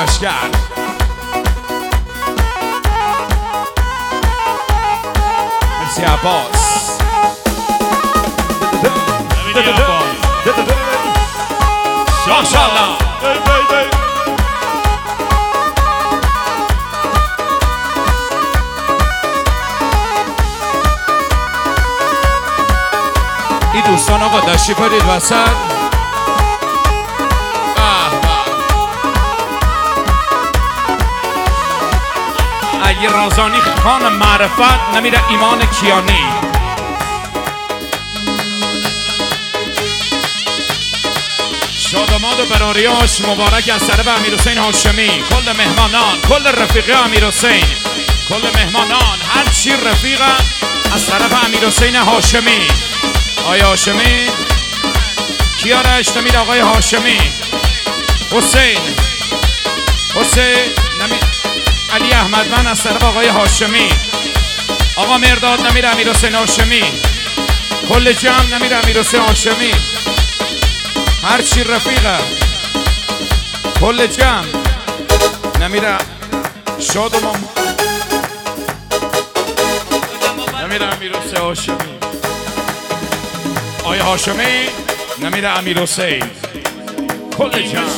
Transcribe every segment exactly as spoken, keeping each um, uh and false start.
آرشگر مرسی عباس ماشاءالله این دوستان آقا داشتی برید وسط اگه رازانی خان معرفت نمیره ایمان کیانی شاداماد و براریاش مبارک از طرف امیر حسین هاشمی کل مهمانان کل رفیقه امیر حسین کل مهمانان هر چی رفیقه از طرف امیر حسین هاشمی آقای هاشمی کیارش نمیره آقای هاشمی حسین حسین نمی... علی احمدمن از طرف آقای هاشمی آقا مرداد نمیره امیر حسین هاشمی کل جمع نمیره امیر حسین هاشمی هر چی رفیقه کل جمع نمیره شادمان نمیره امیر حسین هاشمی آقای هاشمی نمیره امیر حسین کل جمع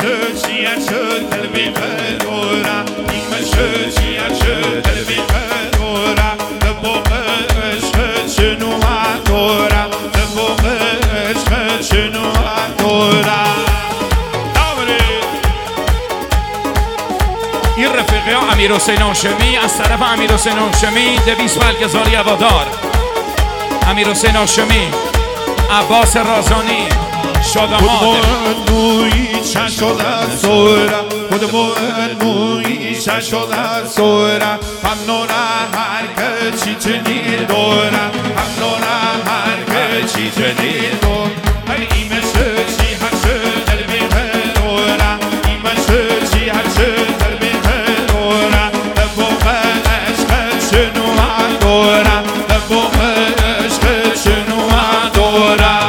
این رفیقه ها امیر حسین هاشمی از طرف امیر حسین هاشمی دویست بلگزاری هوادار امیر حسین هاشمی عباس رازانی شاداماد موی چشم سورا خود موی چشم سورا هم نورا هر کچی چنی دورا هم نورا هر کچی چنی دور هر ایمه ششی هر شد در بیه دورا ایمه ششی هر شد در بیه دورا لبوغ عشق شنو دورا لبوغ عشق شنو دورا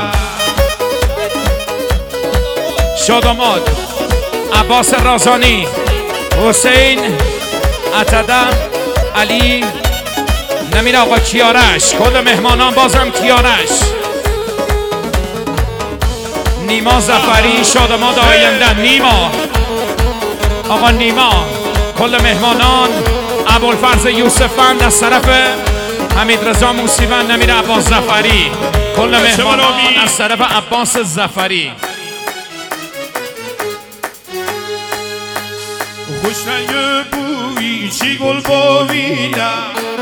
شاداماد عباس رازانی حسین عتدم علی نمیره آقا کیارش کل مهمانان بازم کیارش نیما زفری شاداماد آینده نیما آقا نیما کل مهمانان ابوالفرز یوسفند از طرف حمید رضا موسیوند نمیره عباس زفری کل مهمانان از طرف عباس زفری خوش رنگ بویی چی گل باویده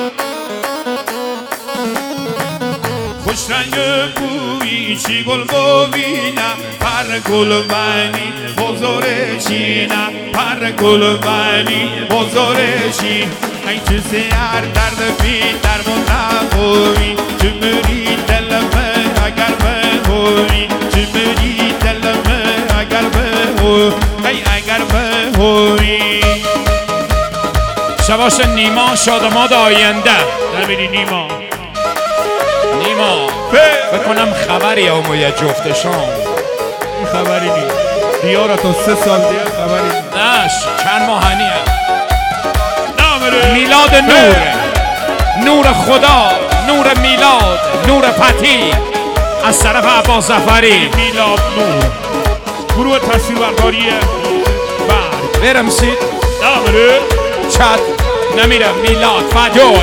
خوش رنگ بویی چی گل باویده پر گل منی بزاره چینه پر گل منی بزاره چین این چه سیار درد بی درمون نبوی چه مری دلمه اگر بهوی چه مری دلمه اگر بهوی ای اگر بهوی شباش نیما شاداماد آینده نمیری نیما نیما بکنم خبری همو یه جفتشان این خبری نیست دیارا تا سه سال دیگه خبری نیست نش چند ماهنیه نامره میلاد نور نور خدا نور میلاد نور پتی از طرف عباس زفری میلاد نور گروه تصویربرداریه برگ برم سید نامره چد نمیره میلاد فجود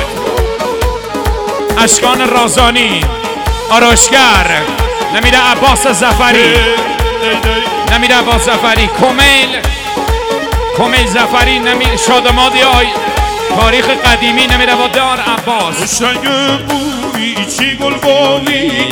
اشکان رازانی آرشگر نمیره عباس زفری نمیره عباس زفری کمیل کمیل زفری نمیره شادامادی آی تاریخ قدیمی نمیره با دار عباس خوشنگ بوی چی گل باویه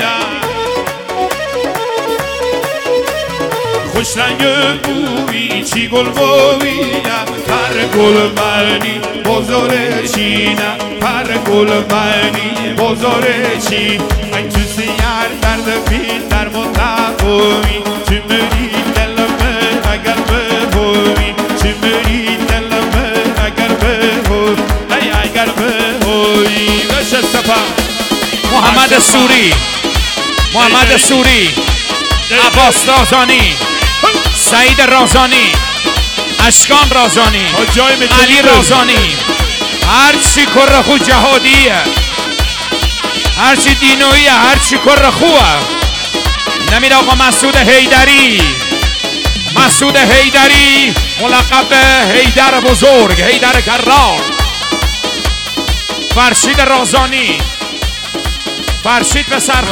خوش رنگ بوی چی گل باویه پر گل منی بزاره چینه پر گل منی بزاره چین این تو سیار درد بی درمون نبوی چی مری دلمه اگر بهوی چی مری دلمه اگر بهوی ای اگر بهوی بشه سپا محمد سوری محمد سوری عباس رازانی سعید رازانی اشکان رازانی، حاجای علی رازانی، هرچی کر خو جهادیه، هرچی دینویه، هرچی کر خوه. نمید آقا مسعود حیدری، مسعود حیدری ملقب حیدر بزرگ، حیدر کرار. فرشید رازانی، فرشید پسر